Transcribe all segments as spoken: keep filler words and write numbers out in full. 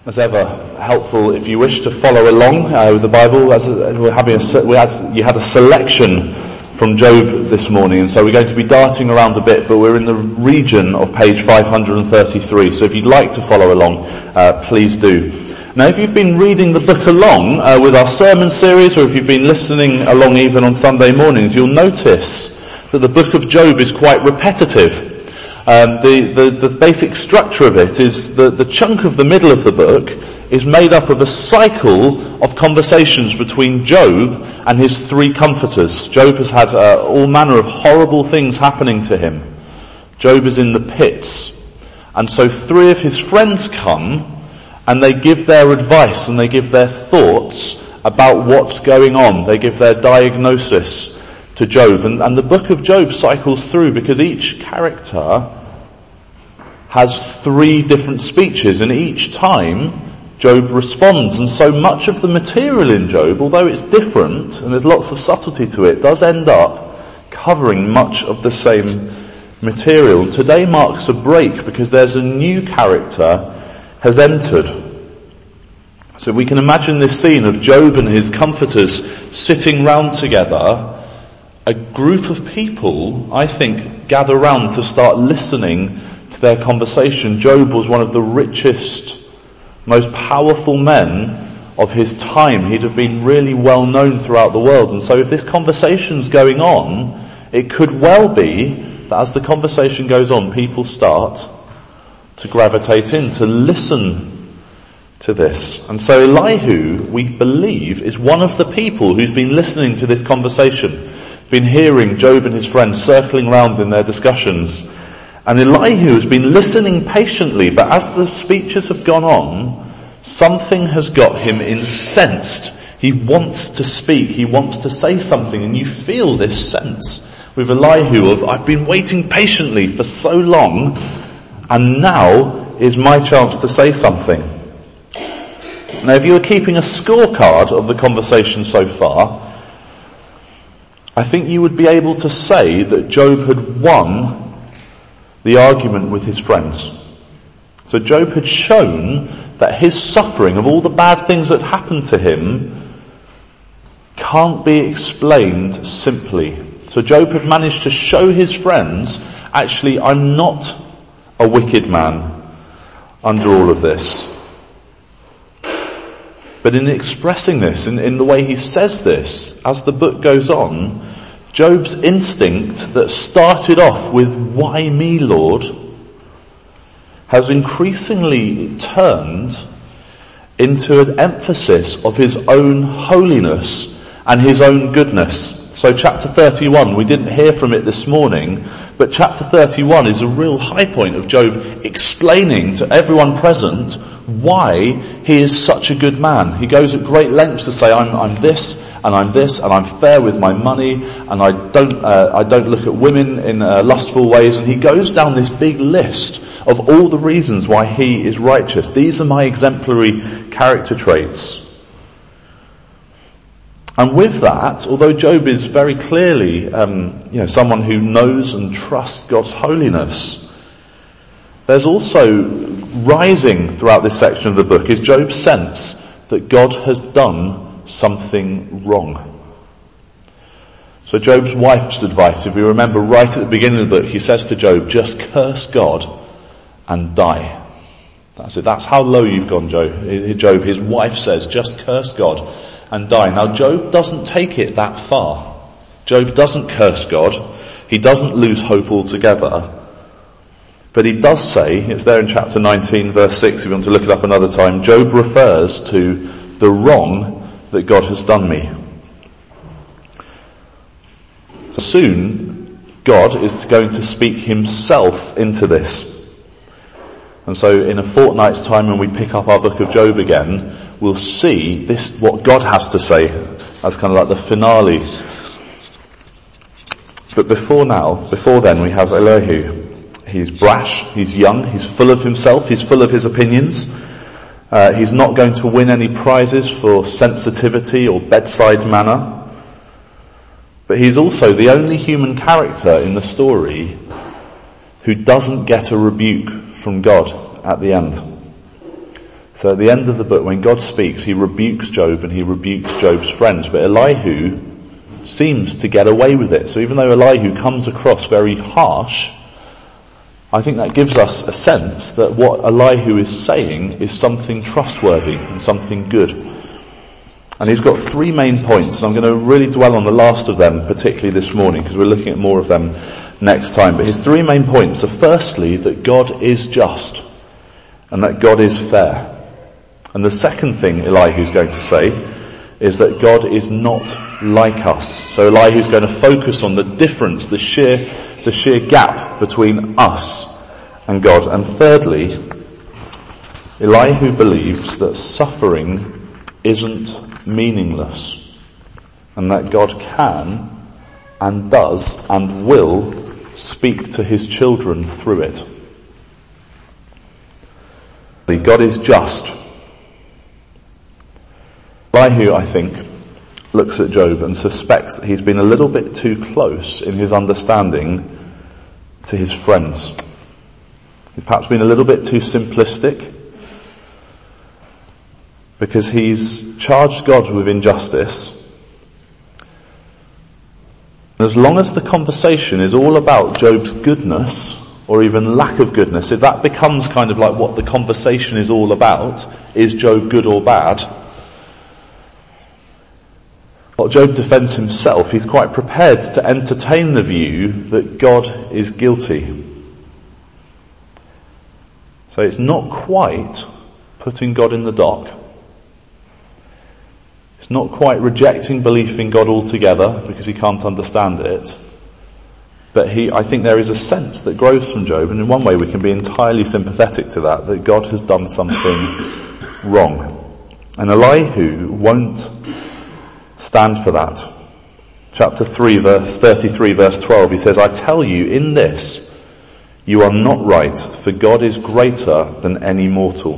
As ever, helpful if you wish to follow along uh, with the Bible. As a, we're having a, we had, you had a selection from Job this morning, and so we're going to be darting around a bit, but we're in the region of page five hundred thirty-three. So if you'd like to follow along, uh, please do. Now, if you've been reading the book along uh, with our sermon series, or if you've been listening along even on Sunday mornings, you'll notice that the book of Job is quite repetitive. Um, the, the, the basic structure of it is that the chunk of the middle of the book is made up of a cycle of conversations between Job and his three comforters. Job has had uh, all manner of horrible things happening to him. Job is in the pits. And so three of his friends come and they give their advice and they give their thoughts about what's going on. They give their diagnosis to Job, and, and the book of Job cycles through because each character has three different speeches, and each time Job responds, and so much of the material in Job, although it's different and there's lots of subtlety to it, does end up covering much of the same material. Today marks a break because there's a new character has entered. So we can imagine this scene of Job and his comforters sitting round together. A group of people, I think, gather round to start listening to their conversation. Job was one of the richest, most powerful men of his time. He'd have been really well known throughout the world. And so if this conversation's going on, it could well be that as the conversation goes on, people start to gravitate in, to listen to this. And so Elihu, we believe, is one of the people who's been listening to this conversation, been hearing Job and his friends circling round in their discussions. And Elihu has been listening patiently, but as the speeches have gone on, something has got him incensed. He wants to speak, he wants to say something, and you feel this sense with Elihu of, I've been waiting patiently for so long, and now is my chance to say something. Now, if you were keeping a scorecard of the conversation so far, I think you would be able to say that Job had won the argument with his friends. So Job had shown that his suffering of all the bad things that happened to him can't be explained simply. So Job had managed to show his friends, actually, I'm not a wicked man under all of this. But in expressing this, in, in the way he says this, as the book goes on, Job's instinct that started off with, why me, Lord, has increasingly turned into an emphasis of his own holiness and his own goodness. So chapter thirty-one, we didn't hear from it this morning, but chapter thirty-one is a real high point of Job explaining to everyone present why he is such a good man. He goes at great lengths to say, I'm, I'm this, and I'm this, and I'm fair with my money, and I don't, uh, I don't look at women in uh, lustful ways, and he goes down this big list of all the reasons why he is righteous. These are my exemplary character traits. And with that, although Job is very clearly, um, you know, someone who knows and trusts God's holiness, there's also rising throughout this section of the book is Job's sense that God has done something wrong. So Job's wife's advice, if you remember right at the beginning of the book, he says to Job, just curse God and die. That's it. That's how low you've gone, Job. Job, his wife says, just curse God and die. Now Job doesn't take it that far. Job doesn't curse God. He doesn't lose hope altogether. But he does say, it's there in chapter nineteen verse six, if you want to look it up another time, Job refers to the wrong that God has done me. So soon, God is going to speak himself into this. And so in a fortnight's time when we pick up our book of Job again, we'll see this, what God has to say as kind of like the finale. But before now, before then we have Elihu. He's brash, he's young, he's full of himself, he's full of his opinions. Uh, he's not going to win any prizes for sensitivity or bedside manner. But he's also the only human character in the story who doesn't get a rebuke from God at the end. So at the end of the book, when God speaks, he rebukes Job and he rebukes Job's friends. But Elihu seems to get away with it. So even though Elihu comes across very harsh, I think that gives us a sense that what Elihu is saying is something trustworthy and something good. And he's got three main points, and I'm going to really dwell on the last of them, particularly this morning, because we're looking at more of them next time. But his three main points are firstly, that God is just, and that God is fair. And the second thing Elihu's going to say is that God is not like us. So Elihu's going to focus on the difference, the sheer, the sheer gap between us and God. And thirdly, Elihu believes that suffering isn't meaningless, and that God can and does and will speak to his children through it. God is just. Elihu, I think, looks at Job and suspects that he's been a little bit too close in his understanding to his friends. He's perhaps been a little bit too simplistic, because he's charged God with injustice. And as long as the conversation is all about Job's goodness, or even lack of goodness, if that becomes kind of like what the conversation is all about, is Job good or bad? While Job defends himself, he's quite prepared to entertain the view that God is guilty. So it's not quite putting God in the dock. It's not quite rejecting belief in God altogether because he can't understand it. But he, I think there is a sense that grows from Job, and in one way we can be entirely sympathetic to that, that God has done something wrong. And Elihu won't stand for that. Chapter three, verse thirty-three, verse twelve, he says, I tell you, in this you are not right, for God is greater than any mortal.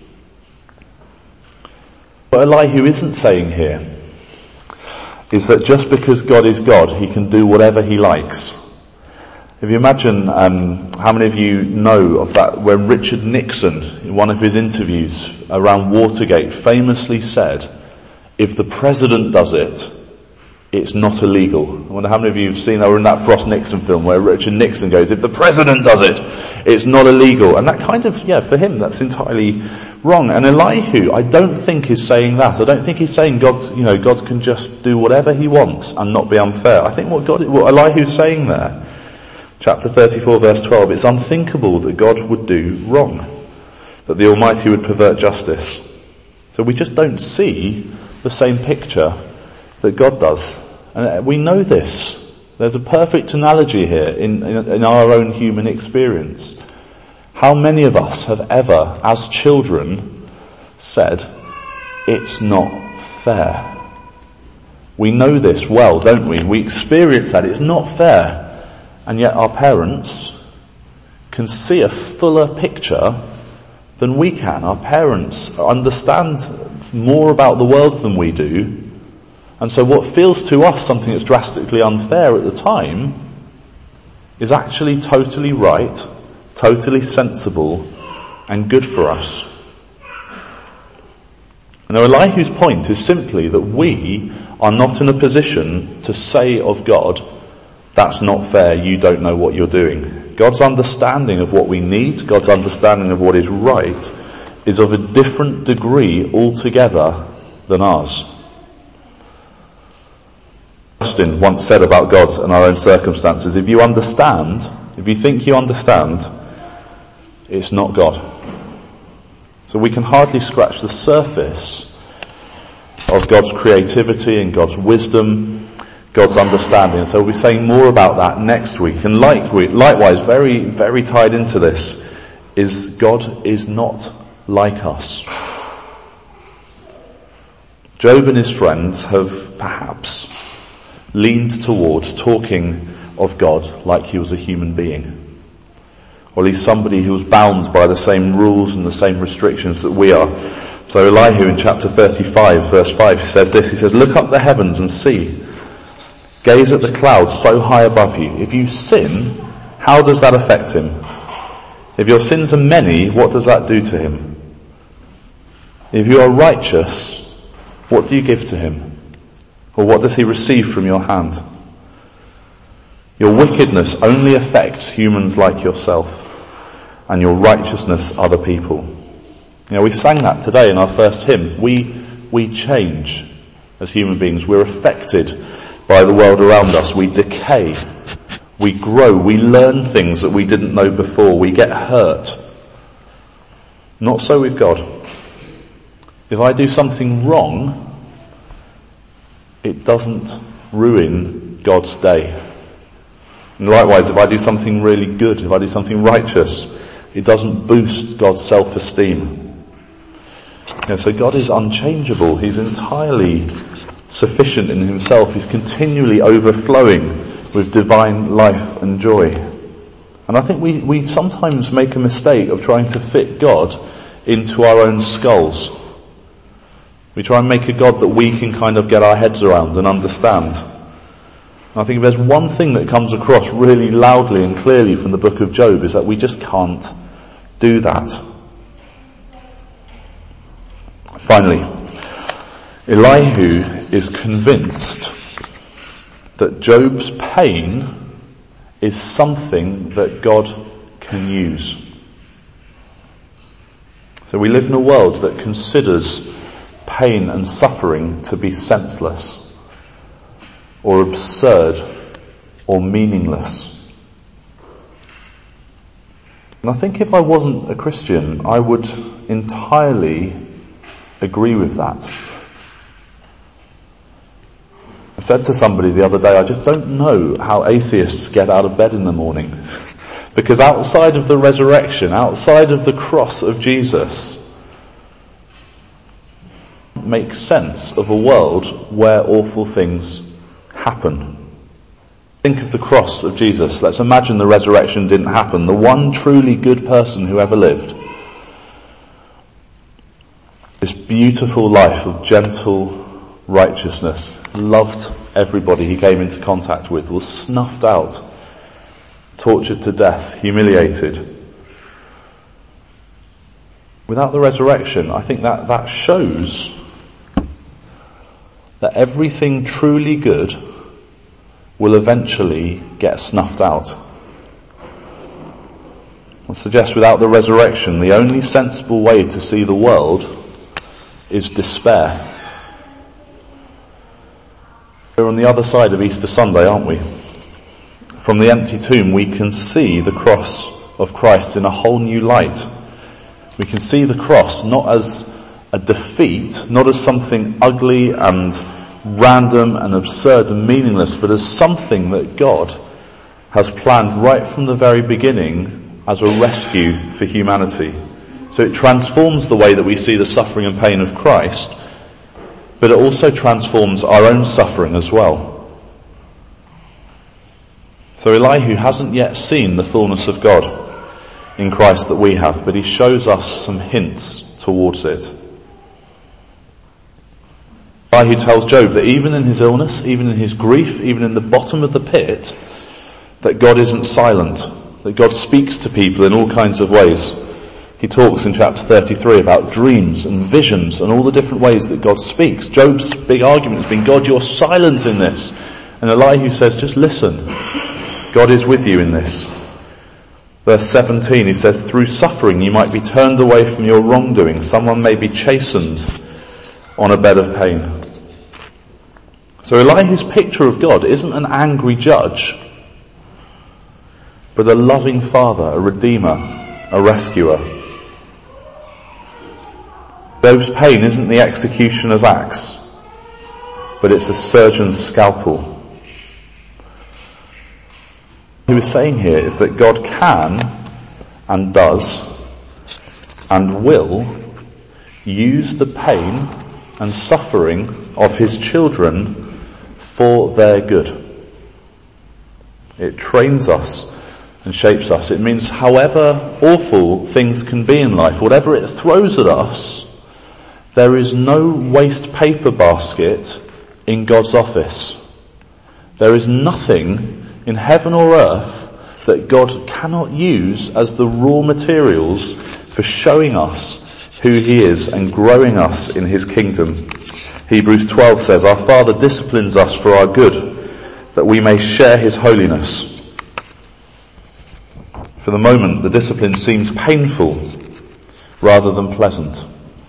What Elihu isn't saying here is that just because God is God, he can do whatever he likes. If you imagine, um, how many of you know of that, when Richard Nixon, in one of his interviews around Watergate, famously said, if the president does it, it's not illegal. I wonder how many of you have seen that, or in that Frost Nixon film where Richard Nixon goes, if the president does it, it's not illegal. And that kind of, yeah, for him, that's entirely wrong. And Elihu, I don't think is saying that. I don't think he's saying God, you know, God can just do whatever he wants and not be unfair. I think what God, what Elihu's saying there, chapter thirty-four, verse twelve, it's unthinkable that God would do wrong, that the Almighty would pervert justice. So we just don't see the same picture that God does. And we know this. There's a perfect analogy here in, in, in our own human experience. How many of us have ever, as children, said, it's not fair? We know this well, don't we? We experience that. It's not fair. And yet our parents can see a fuller picture than we can. Our parents understand more about the world than we do. And so what feels to us something that's drastically unfair at the time is actually totally right, totally sensible, and good for us. And Elihu's point is simply that we are not in a position to say of God, that's not fair, you don't know what you're doing. God's understanding of what we need, God's understanding of what is right, is of a different degree altogether than ours. Augustine once said about God and our own circumstances, if you understand, if you think you understand, it's not God. So we can hardly scratch the surface of God's creativity and God's wisdom, God's understanding. And so we'll be saying more about that next week. And like we, likewise, very, very tied into this, is God is not like us. Job and his friends have perhaps leaned towards talking of God like he was a human being, or at least somebody who was bound by the same rules and the same restrictions that we are. So Elihu in chapter thirty-five verse five says this, he says, look up the heavens and see, gaze at the clouds so high above you. If you sin, how does that affect him? If your sins are many, what does that do to him? If you are righteous, what do you give to him? Or what does he receive from your hand? Your wickedness only affects humans like yourself, and your righteousness other people. You know, we sang that today in our first hymn. We, we change as human beings. We're affected by the world around us. We decay. We grow. We learn things that we didn't know before. We get hurt. Not so with God. If I do something wrong, it doesn't ruin God's day. And likewise, if I do something really good, if I do something righteous, it doesn't boost God's self-esteem. You know, so God is unchangeable. He's entirely sufficient in himself. He's continually overflowing with divine life and joy. And I think we, we sometimes make a mistake of trying to fit God into our own skulls. We try and make a God that we can kind of get our heads around and understand. And I think if there's one thing that comes across really loudly and clearly from the book of Job, is that we just can't do that. Finally, Elihu is convinced that Job's pain is something that God can use. So we live in a world that considers pain and suffering to be senseless or absurd or meaningless. And I think if I wasn't a Christian, I would entirely agree with that. I said to somebody the other day, I just don't know how atheists get out of bed in the morning. Because outside of the resurrection, outside of the cross of Jesus, makes sense of a world where awful things happen. Think of the cross of Jesus. Let's imagine the resurrection didn't happen. The one truly good person who ever lived. This beautiful life of gentle righteousness, loved everybody he came into contact with, was snuffed out, tortured to death, humiliated. Without the resurrection, I think that, that shows that everything truly good will eventually get snuffed out. I suggest without the resurrection, the only sensible way to see the world is despair. We're on the other side of Easter Sunday, aren't we? From the empty tomb, we can see the cross of Christ in a whole new light. We can see the cross not as a defeat, not as something ugly and random and absurd and meaningless, but as something that God has planned right from the very beginning as a rescue for humanity. So it transforms the way that we see the suffering and pain of Christ, but it also transforms our own suffering as well. So Elihu hasn't yet seen the fullness of God in Christ that we have, but he shows us some hints towards it. Elihu tells Job that even in his illness, even in his grief, even in the bottom of the pit, that God isn't silent, that God speaks to people in all kinds of ways. He talks in chapter thirty-three about dreams and visions and all the different ways that God speaks. Job's big argument has been, God, you're silent in this. And Elihu says, just listen. God is with you in this. Verse seventeen, he says, through suffering you might be turned away from your wrongdoing. Someone may be chastened on a bed of pain. So Elihu's picture of God isn't an angry judge, but a loving father, a redeemer, a rescuer. Job's pain isn't the executioner's axe, but it's a surgeon's scalpel. What he was saying here is that God can and does and will use the pain and suffering of his children for their good. It trains us and shapes us. It means however awful things can be in life, whatever it throws at us, there is no waste paper basket in God's office. There is nothing in heaven or earth that God cannot use as the raw materials for showing us who he is and growing us in his kingdom. Hebrews twelve says, our Father disciplines us for our good, that we may share his holiness. For the moment, the discipline seems painful rather than pleasant.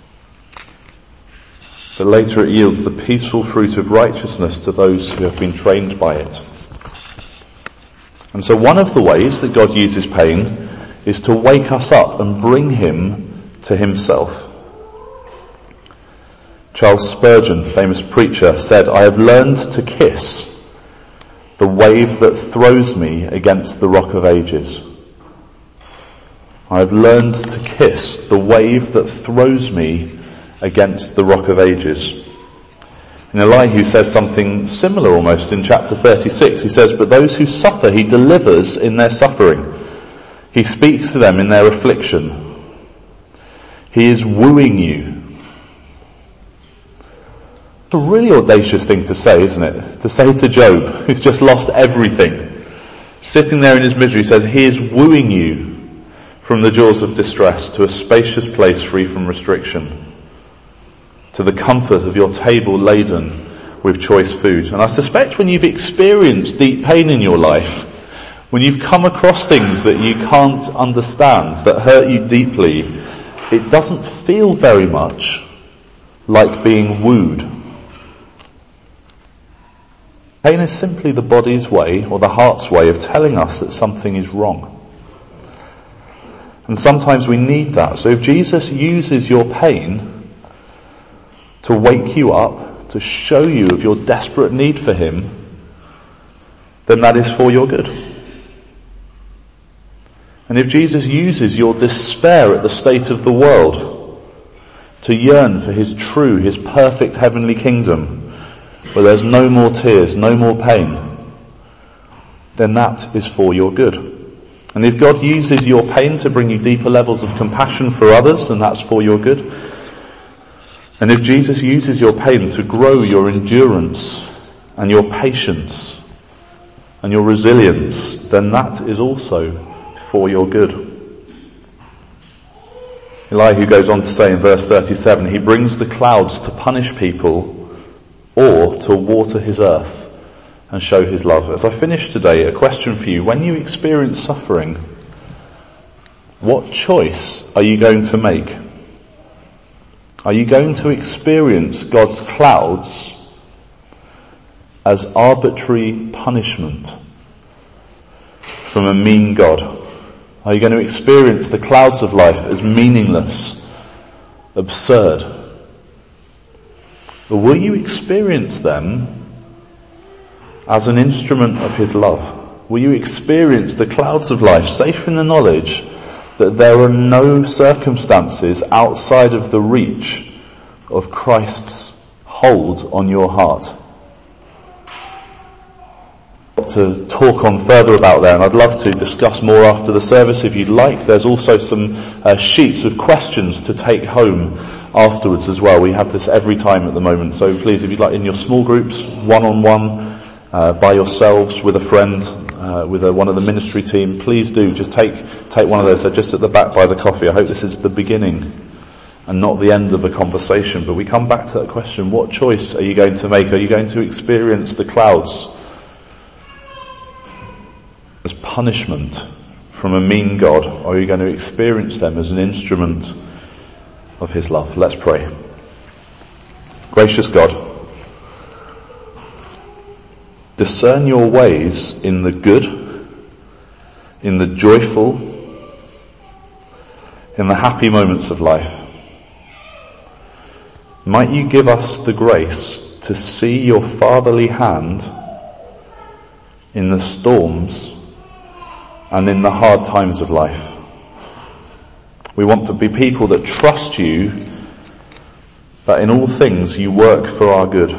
But later it yields the peaceful fruit of righteousness to those who have been trained by it. And so one of the ways that God uses pain is to wake us up and bring him to himself. Charles Spurgeon, famous preacher, said, I have learned to kiss the wave that throws me against the rock of ages. I have learned to kiss the wave that throws me against the rock of ages. And Elihu says something similar almost in chapter thirty-six. He says, but those who suffer he delivers in their suffering. He speaks to them in their affliction. He is wooing you. It's a really audacious thing to say, isn't it? To say to Job, who's just lost everything, sitting there in his misery, he says, he is wooing you from the jaws of distress to a spacious place free from restriction, to the comfort of your table laden with choice food. And I suspect when you've experienced deep pain in your life, when you've come across things that you can't understand, that hurt you deeply, it doesn't feel very much like being wooed. Pain is simply the body's way or the heart's way of telling us that something is wrong. And sometimes we need that. So if Jesus uses your pain to wake you up, to show you of your desperate need for him, then that is for your good. And if Jesus uses your despair at the state of the world to yearn for his true, his perfect heavenly kingdom, where there's no more tears, no more pain, then that is for your good. And if God uses your pain to bring you deeper levels of compassion for others, then that's for your good. And if Jesus uses your pain to grow your endurance and your patience and your resilience, then that is also for your good. Elihu goes on to say in verse thirty-seven, he brings the clouds to punish people or to water his earth and show his love. As I finish today, a question for you. When you experience suffering, what choice are you going to make? Are you going to experience God's clouds as arbitrary punishment from a mean God? Are you going to experience the clouds of life as meaningless, absurd? Or will you experience them as an instrument of his love? Will you experience the clouds of life safe in the knowledge that there are no circumstances outside of the reach of Christ's hold on your heart? To talk on further about that, and I'd love to discuss more after the service if you'd like. There's also some uh, sheets with questions to take home afterwards as well. We have this every time at the moment, so please, if you'd like, in your small groups, one-on-one, uh, by yourselves, with a friend, uh, with a, one of the ministry team, please do just take take one of those. They're just at the back by the coffee. I hope this is the beginning and not the end of a conversation, but we come back to that question: what choice are you going to make? Are you going to experience the clouds as punishment from a mean God, or are you going to experience them as an instrument of his love? Let's pray. Gracious God, discern your ways in the good, in the joyful, in the happy moments of life. Might you give us the grace to see your fatherly hand in the storms and in the hard times of life. We want to be people that trust you, that in all things you work for our good.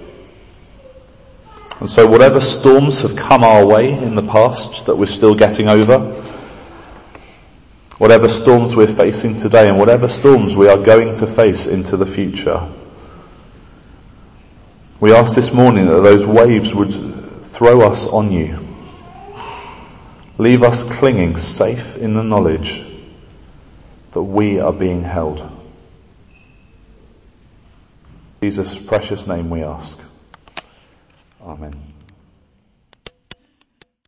And so whatever storms have come our way in the past that we're still getting over, whatever storms we're facing today, and whatever storms we are going to face into the future, we ask this morning that those waves would throw us on you. Leave us clinging safe in the knowledge that we are being held. Jesus' precious name we ask. Amen.